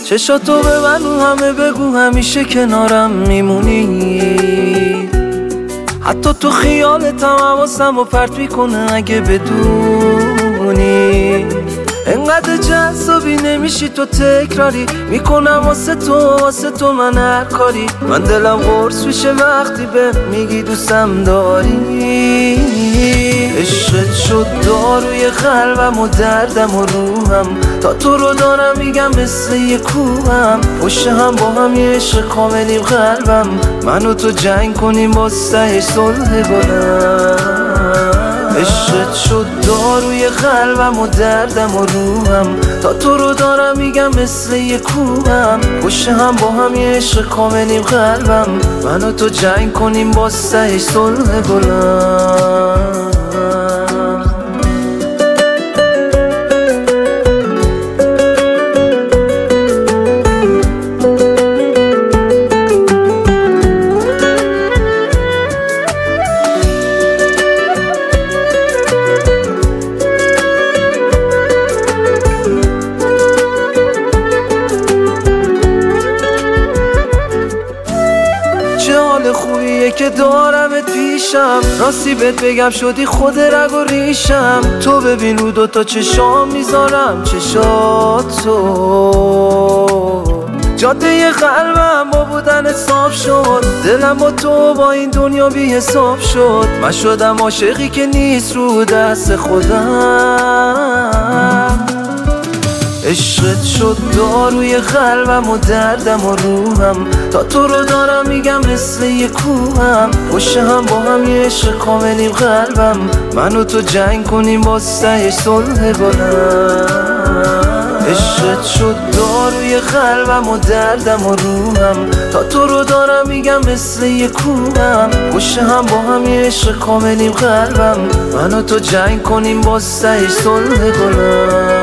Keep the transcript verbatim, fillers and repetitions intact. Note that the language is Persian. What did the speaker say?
چشاتو به من و همه بگو همیشه کنارم میمونی. حتی تو خیالتم حواسم و پرت میکنه اگه بدونی. انقدر جذابی نمیشی تو تکراری، میکنم واسه تو واسه تو من هر کاری. من دلم قرص میشه وقتی به میگی دوستم داری. عشقت شد داروی قلبم و دردم و روحم، تا تو رو دارم میگم مثل یه کوهم. پشت هم با هم یه عشق کاملیم قلبم، من و تو جنگ کنیم با سهش صلح بلند. عشقت شد داروی قلبم و دردم و روحم، تا تو رو دارم میگم مثل یه کوهم. پشت هم با هم یه عشق کاملیم قلبم، من و تو جنگ کنیم با سهش صلح بلند. خوبیه که دارمت پیشم، راستی بهت بگم شدی خود رگ و ریشم. تو ببین رو دوتا چشام میذارم چشاتو، جاده قلبم با بودن صاف شد. دلم با تو با این دنیا بی حساب شد. من شدم عاشقی که نیست رو دست خودم. عشقت شد داروی قلبم و دردم و روحم، تا تو رو دارم میگم مثل یه کوهم. پشت هم با هم یه عشق کاملیم قلبم، من و تو جنگ کنیم با سهش صلح بلند. عشقت شد داروی قلبم و دردم و روحم، تا تو رو دارم میگم مثل یه کوهم. پشت هم با هم یه عشق کاملیم قلبم، من و تو جنگ کنیم با سهش صلح بلند.